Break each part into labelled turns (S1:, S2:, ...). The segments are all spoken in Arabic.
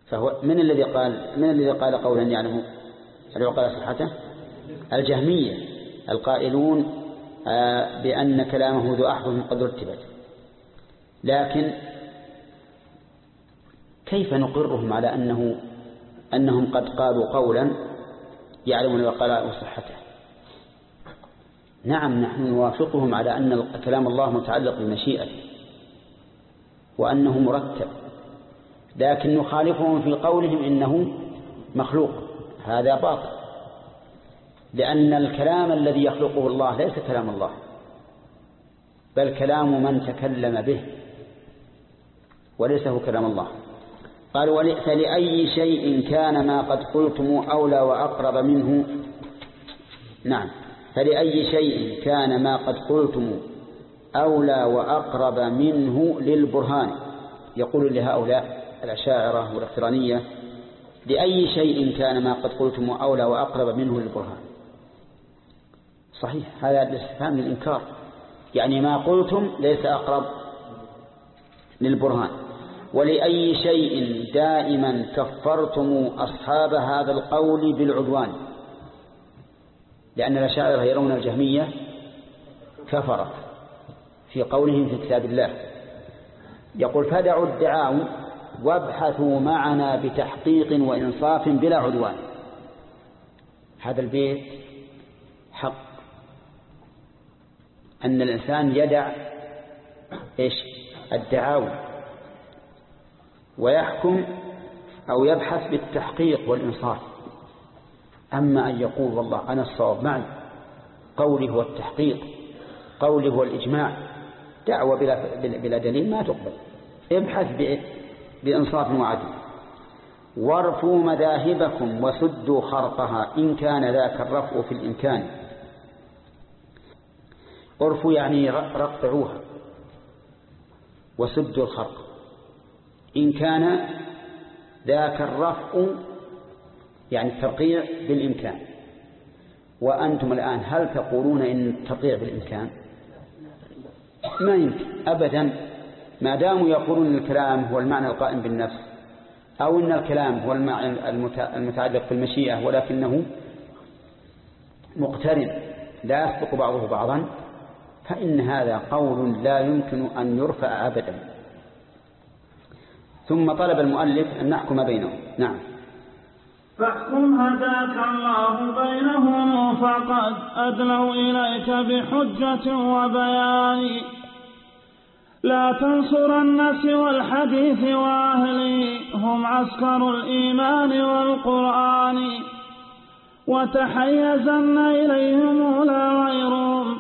S1: فهو من الذي قال قولا يعلم العقلاء صحته؟ الجهمية القائلون بأن كلامه ذو أحرف قد رتبت. لكن كيف نقرهم على أنهم قد قالوا قولا يعلم العقلاء صحته؟ نعم، نحن نوافقهم على أن كلام الله متعلق بمشيئته وأنه مرتب، لكن نخالفهم في قولهم إنه مخلوق. هذا باطل، لأن الكلام الذي يخلقه الله ليس كلام الله، بل كلام من تكلم به وليس هو كلام الله. قال فلأي شيء كان ما قد قلتم أولى وأقرب منه. نعم، فلأي شيء كان ما قد قلتم أولى وأقرب منه للبرهان. يقول لهؤلاء الأشاعرة والاقترانية: لأي شيء كان ما قد قلتم أولى وأقرب منه للبرهان. صحيح، هذا الاستفهام للإنكار، يعني ما قلتم ليس أقرب للبرهان. ولأي شيء دائما كفرتم أصحاب هذا القول بالعدوان، لأن الأشاعرة يرون الجهمية كفرت في قولهم في كتاب الله. يقول: فدعوا الدعاء وابحثوا معنا بتحقيق وإنصاف بلا عدوان. هذا البيت حق، أن الإنسان يدع الدعاوى ويحكم أو يبحث بالتحقيق والإنصاف. أما أن يقول والله أنا الصواب معي، قولي هو التحقيق، قولي هو الإجماع، دعوة بلا دليل ما تقبل. ابحث بإنصاف وعدل. وارفوا مذاهبكم وسدوا خرقها إن كان ذاك الرفع في الإمكان. ارفوا يعني رقعوها، وسدوا الخرق إن كان ذاك الرفع يعني الترقيع بالإمكان. وأنتم الآن هل تقولون إن الترقيع بالإمكان؟ ما يمكن أبدا، ما داموا يقولون إن الكلام هو المعنى القائم بالنفس، أو إن الكلام هو المعنى المتعلق بالمشيئة ولكنه مقترن لا يسبق بعضه بعضا، فإن هذا قول لا يمكن أن يرفع أبدا. ثم طلب المؤلف أن نحكم بينهم. نعم.
S2: فاحكم هداك الله بينهم فقد أدلوا إليك بحجة وبيان. لا تنصرن سوى الحديث وأهلي هم عسكر الإيمان والقرآن. وتحيزن إليهم لا غيرهم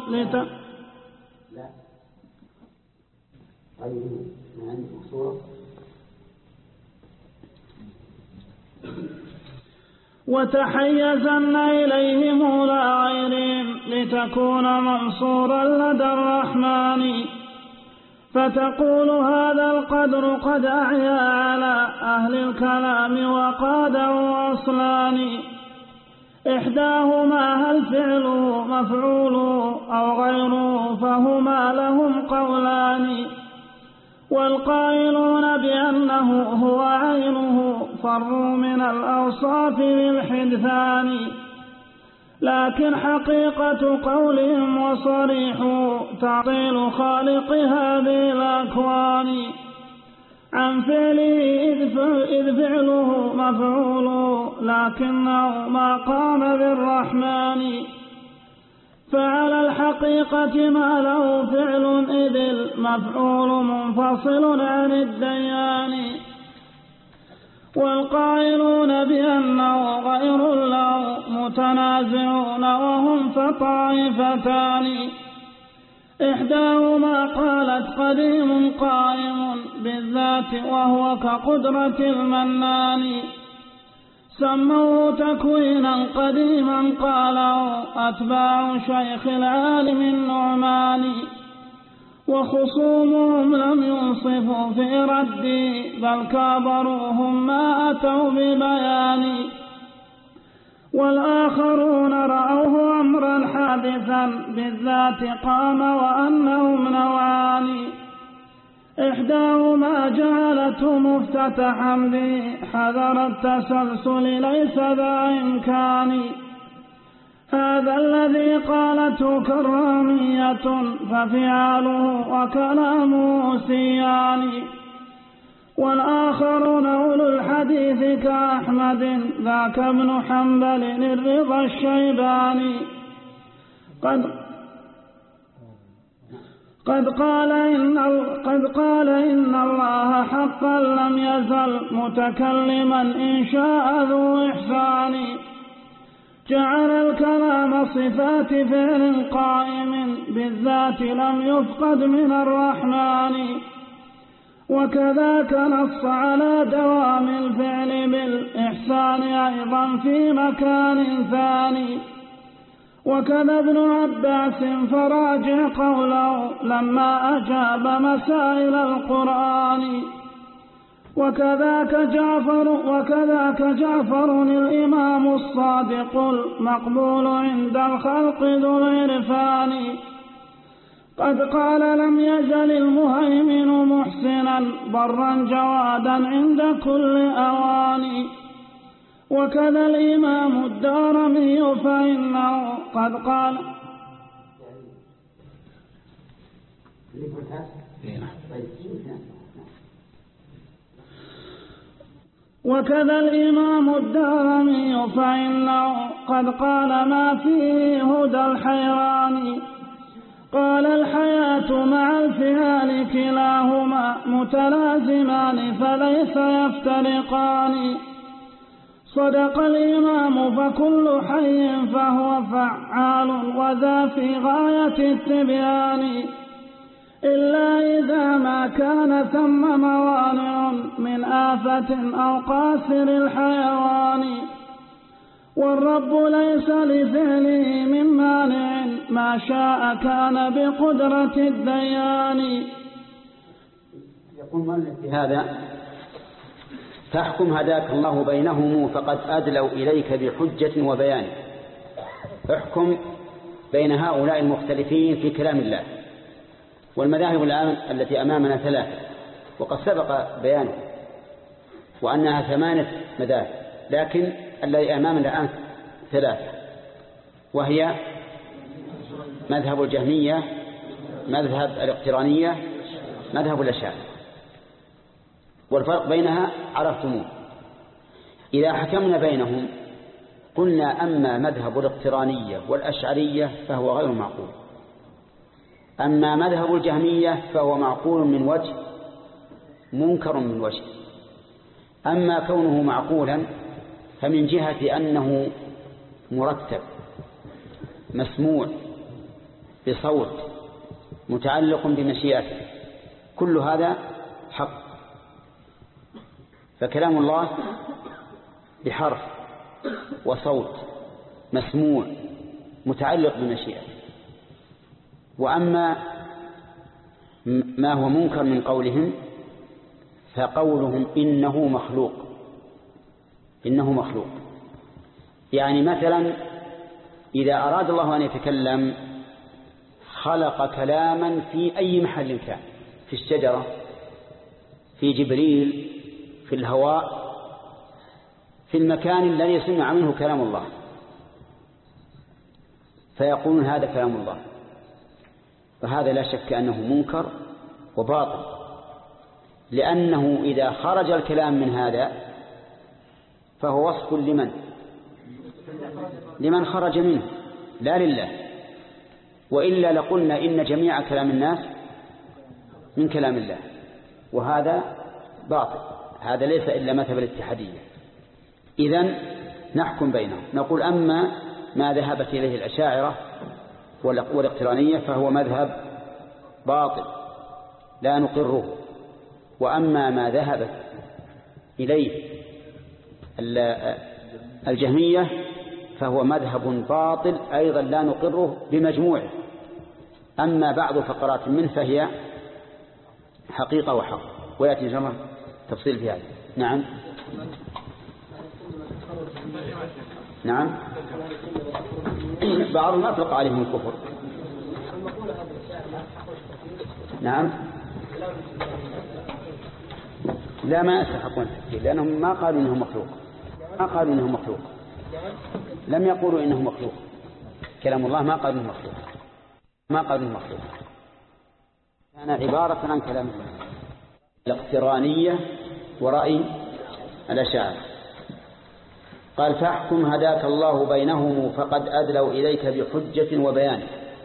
S2: وتحيزن إليهم لا غيرهم لتكون منصورا لدى الرحمن. فتقول هذا القدر قد أعيا على أهل الكلام وقاده أصلان. إحداهما هل فعله مفعوله أو غيره فهما لهم قولان. والقائلون بأنه هو عينه فروا من الأوصاف بالحدثان. لكن حقيقة قولهم وصريح تعطيل خالق هذه الأكوان عن فعله إذ فعله مفعوله لكنه ما قام بالرحمن. فعلى الحقيقة ما له فعل إذ المفعول منفصل عن الديان. والقائلون بأنه غير له متنازعون وهم فطائفتان. إحداهما قالت قديم قائم بالذات وهو كقدرة المنان. سموه تكوينا قديما قاله أتباع شيخ العالم النعمان. وخصومهم لم ينصفوا في ردي بل كابروهم ما أتوا ببيان. والآخرون رأوه أمرا حادثا بالذات قام وأنهم نوعان. إحداهما جعلته مفتتحا به حذر التسلسل ليس ذا إمكان. هذا الذي قالته كرامية ففعاله وكلامه سيان. والآخرون أولو الحديث كأحمد ذاك ابن حنبل الرضا الشيباني قد قال إن الله حقا لم يزل متكلما إن شاء ذو إحسان. جعل الكلام صفات فعل قائم بالذات لم يفقد من الرحمن. وكذاك نص على دوام الفعل بالإحسان أيضا في مكان ثاني. وكذا ابن عباس فراجع قوله لما أجاب مسائل القرآن. وكذاك جعفر الإمام الصادق المقبول عند الخلق ذو العرفان. قد قال لم يزل المهيمن محسنا برا جوادا عند كل أوان. وكذا الإمام الدارمي فإنه قد قال وكذا الإمام الدارمي فإنه قد قال ما فيه هدى الحيران. قال الحياة مع الفعال كلاهما متلازمان فليس يفترقان. صدق الإمام فكل حي فهو فعال وذا في غاية التبيان. إلا إذا ما كان ثم موانع من آفة أو قاسر الحيوان. والرب ليس لفعله من مانع ما شاء كان بقدرة الديان.
S1: يقول مؤلف في هذا فاحكم هداك الله بينهم فقد أدلوا إليك بحجة وبيان. احكم بين هؤلاء المختلفين في كلام الله. والمذاهب الآن التي أمامنا ثلاثة وقد سبق بيانه وأنها 8 مذاهب، لكن الذي أمامنا الآن 3، وهي مذهب الجهمية، مذهب الاقترانية، مذهب الأشاعرة. والفرق بينها عرفتموه. إذا حكمنا بينهم قلنا أما مذهب الاقترانية والأشعرية فهو غير معقول، أما مذهب الجهمية فهو معقول من وجه منكر من وجه. أما كونه معقولا فمن جهة أنه مرتب مسموع بصوت متعلق بمشيئته، كل هذا حق. فكلام الله بحرف وصوت مسموع متعلق بمشيئته. وأما ما هو منكر من قولهم فقولهم إنه مخلوق. إنه مخلوق يعني مثلا إذا أراد الله أن يتكلم خلق كلاما في أي محل كان، في الشجرة، في جبريل، في الهواء، في المكان الذي سمع منه كلام الله، فيقولون هذا كلام الله. فهذا لا شك أنه منكر وباطل، لأنه إذا خرج الكلام من هذا فهو وصف لمن خرج منه لا لله. وإلا لقلنا إن جميع كلام الناس من كلام الله، وهذا باطل. هذا ليس إلا مذهب الاتحادية. إذن نحكم بينهم نقول أما ما ذهبت إليه الأشاعرة والاقترانية فهو مذهب باطل لا نقره، وأما ما ذهبت إليه الجهمية فهو مذهب باطل أيضا لا نقره بمجموعه. أما بعض فقرات منه فهي حقيقة وحق، ويأتي جمع تفصيل في هذا. نعم نعم بعض ما أطلق عليهم الكفر. نعم لا ما يستحقون التكفير لأنهم ما قالوا إنه مخلوق، ما قالوا إنه مخلوق، لم يقولوا إنه مخلوق. كلام الله ما قالوا إنه مخلوق، ما قالوا إنه مخلوق، كان عبارة عن كلام الله. الاقترانية ورأي الأشاعرة. قال فاحكم هداك الله بينهم فقد أدلوا إليك بحجة وبيان.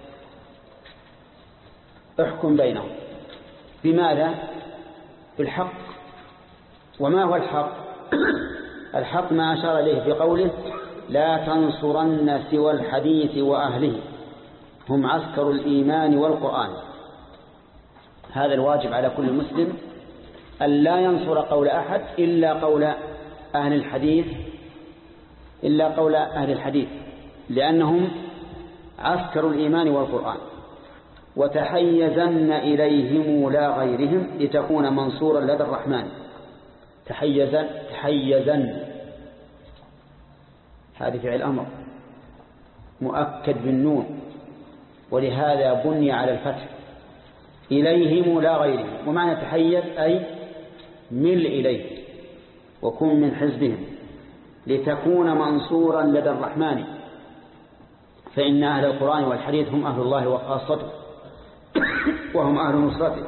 S1: احكم بينهم بماذا؟ بالحق. وما هو الحق؟ الحق ما أشار إليه بقوله لا تنصرن سوى الحديث وأهله هم عسكر الإيمان والقرآن. هذا الواجب على كل مسلم أن لا ينصر قول أحد إلا قول أهل الحديث، إلا قول أهل الحديث، لأنهم عسكر الإيمان والقرآن. وتحيزن إليهم لا غيرهم لتكون منصورا لدى الرحمن. تحيزن هذه فعل أمر مؤكد بالنون، ولهذا بني على الفتح. إليهم لا غيرهم، ومعنى تحيز أي مل إليه وكن من حزبهم لتكون منصورا لدى الرحمن، فإن أهل القرآن والحديث هم أهل الله وخاصته وهم أهل نصرته.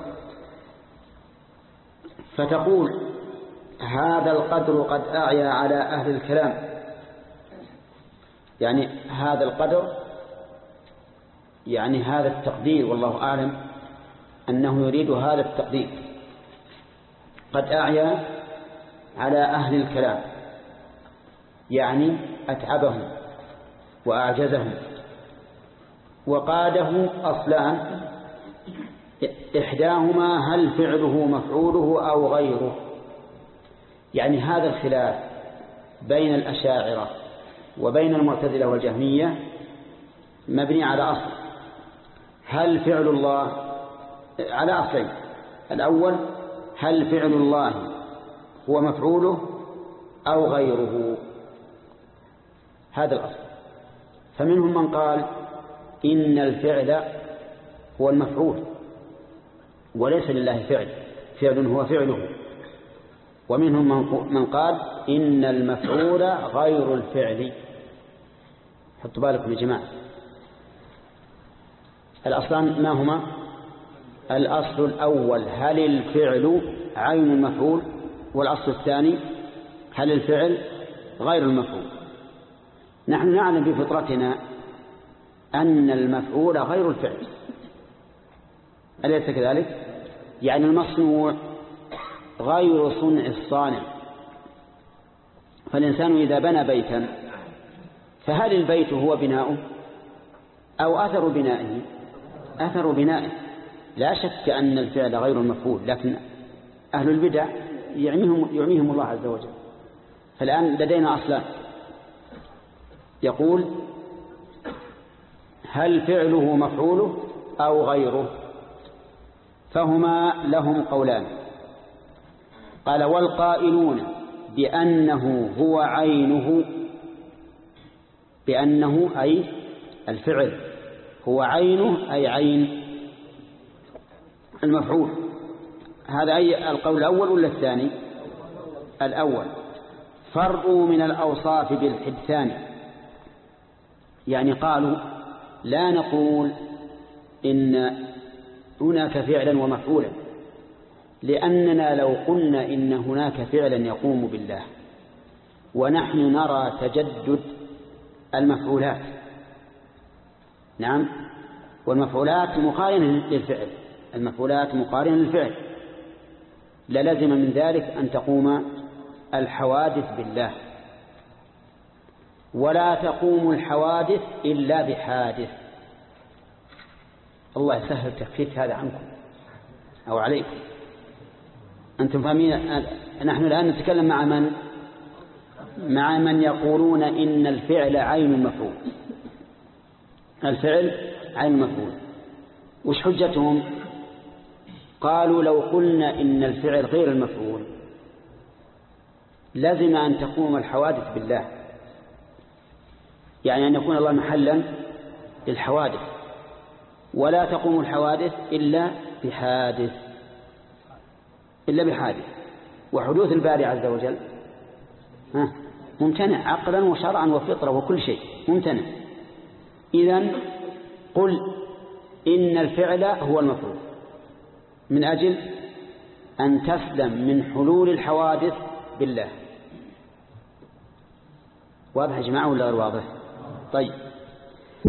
S1: فتقول هذا القدر قد أعيا على أهل الكلام، يعني هذا القدر يعني هذا التقدير، والله أعلم أنه يريد هذا التقدير. قد أعيا على أهل الكلام يعني أتعبهم وأعجزهم، وقاده أصلان إحداهما هل فعله مفعوله أو غيره. يعني هذا الخلاف بين الأشاعرة وبين المعتزلة والجهمية مبني على أصل، هل فعل الله، على أصلين. الأول هل فعل الله هو مفعوله أو غيره، هذا الأصل. فمنهم من قال إن الفعل هو المفعول وليس لله فعل هو فعله، ومنهم من قال إن المفعول غير الفعل. حطوا بالكم يا جماعة، الأصلان ما هما؟ الأصل الأول هل الفعل عين المفعول، والأصل الثاني هل الفعل غير المفعول. نحن نعلم بفطرتنا أن المفعول غير الفعل، أليس كذلك؟ يعني المصنوع غير صنع الصانع. فالإنسان إذا بنى بيتا فهل البيت هو بناؤه أو أثر بنائه؟ أثر بنائه. لا شك أن الفعل غير المفعول، لكن أهل البدع يعميهم الله عز وجل. فالآن لدينا أصلان، يقول هل فعله مفعوله أو غيره، فهما لهم قولان. قال والقائلون بأنه هو عينه، بأنه أي الفعل هو عينه أي عين المفعول. هذا أي القول الأول ولا الثاني؟ الأول. فرقوا من الأوصاف بالحدثان، يعني قالوا لا نقول إن هناك فعلا ومفعولا، لأننا لو قلنا إن هناك فعلا يقوم بالله ونحن نرى تجدد المفعولات، نعم، والمفعولات مقارنة للفعل، المفعولات مقارنة للفعل، للزم من ذلك أن تقوم الحوادث بالله، ولا تقوم الحوادث إلا بحادث. الله يسهل تخفيف هذا عنكم أو عليكم. أنتم فاهمين؟ نحن الآن نتكلم مع من يقولون إن الفعل عين المفعول، الفعل عين المفعول. وش حجتهم؟ قالوا لو قلنا إن الفعل غير المفعول لازم أن تقوم الحوادث بالله، يعني أن يكون الله محلا للحوادث، ولا تقوم الحوادث إلا بحادث، وحدوث الباري عز وجل ممتنع عقلا وشرعا وفطرة وكل شيء ممتنع. إذن قل إن الفعل هو المفعول من أجل أن تسلم من حلول الحوادث بالله. واضح يا جماعة ولا غير واضح؟ طيب